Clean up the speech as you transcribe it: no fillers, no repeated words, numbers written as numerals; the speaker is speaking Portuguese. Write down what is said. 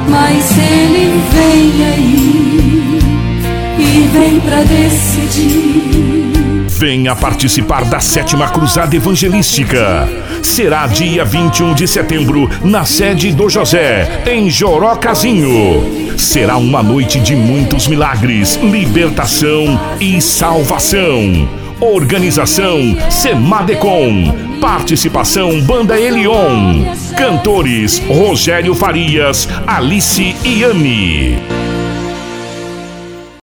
mas ele vem aí e vem pra decidir. Venha participar da 7ª Cruzada Evangelística. Será dia 21 de setembro, na sede do José, em Jorocazinho. Será uma noite de muitos milagres, libertação e salvação. Organização Semadecom. Participação Banda Elion. Cantores Rogério Farias, Alice e Anne.